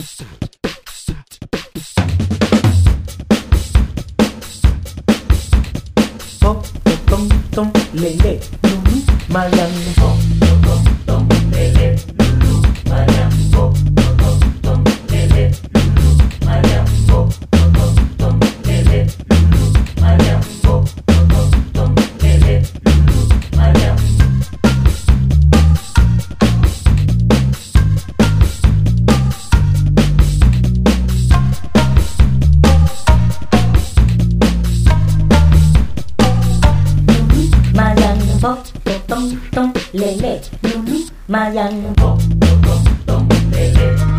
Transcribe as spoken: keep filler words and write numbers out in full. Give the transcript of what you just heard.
Pop, tom, tom, lele, lulu, mayang. Pop, tom, tom, lele, lulu, mayang. Pop, tom, tom, lele, lulu, mayang. Pop, tom, tom, lele, lulu, mayang. Pop, tom, tom, lele, lulu, mayang. Mayang pop tong tong lele lulu mayang pop tong tong lele